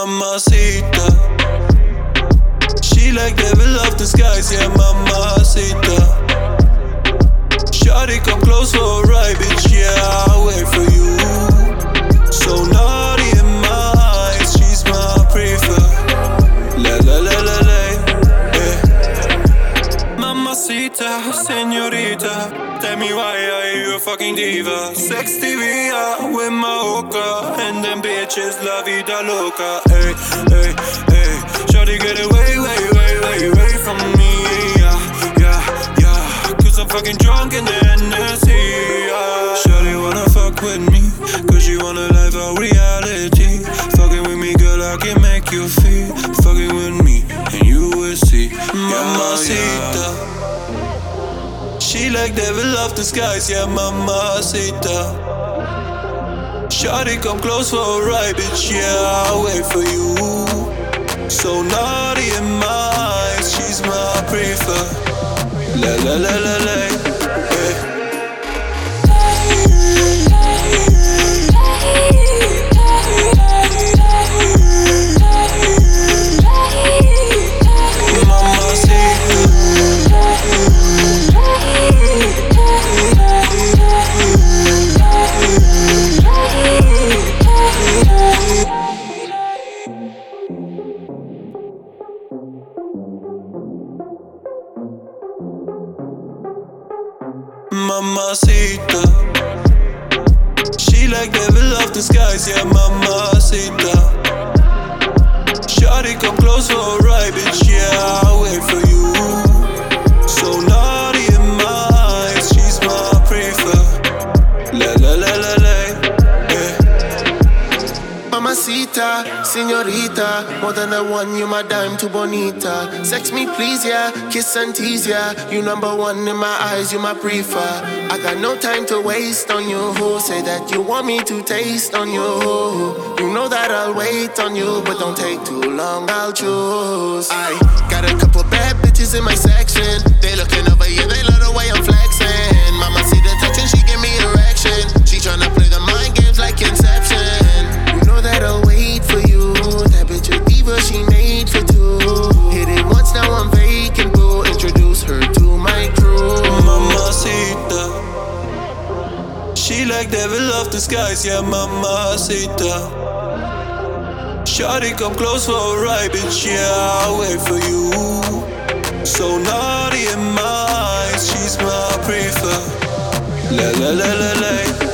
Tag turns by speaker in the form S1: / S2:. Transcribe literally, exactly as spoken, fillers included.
S1: Mamacita. She like devil of disguise, yeah, mamacita. Shawty, come close for a ride, bitch, yeah, I'll wait for you. So naughty in my eyes, she's my preferred. La la la la la, yeah. Mamacita, señorita, tell me why are you a fucking diva? Sex T V, yeah, with my hookah, and them bitches la vida loca. Hey, hey, hey, shawty, get away, way, way, way, way from me, yeah, yeah, yeah. Cause I'm fucking drunk in the N S C, yeah. Shawty wanna fuck with me, cause she wanna live out reality. Fucking with me, girl, I can make you feel. Fucking with me, and you will see. Mamacita. She like devil of disguise, yeah, mamacita. Shawty, come close for a ride, bitch, yeah, I'll wait for you. So naughty in my eyes, she's my preferred. La la la la la, yeah. Mamacita. She like devil of disguise, yeah, mamacita. Shawty, come close for a ride, bitch, yeah, I'll wait for you. So naughty in my eyes, she's my preferred. La la la la la, yeah.
S2: Mamacita, señorita, more than the one, you my dime too bonita. Sex me please, yeah, kiss and tease, yeah. You number one in my eyes, you my prefer. I got no time to waste on you. Say that you want me to taste on you. You know that I'll wait on you, but don't take too long, I'll choose. I got a couple bad bitches in my section. They looking over, yeah, they love the way I'm flexing. Mama see the touching, she give me erection. She tryna play the mind games like Inception. You know that I'll wait for you. That bitch a diva, she made for two. Hit it once, now I'm vacant, boo. Introduce her to my crew.
S1: Mamacita. She like devil of disguise, yeah, mamacita. Shawty, come close for a ride, bitch, yeah, I'll wait for you. So naughty in my eyes, she's my preferred. La la la la la.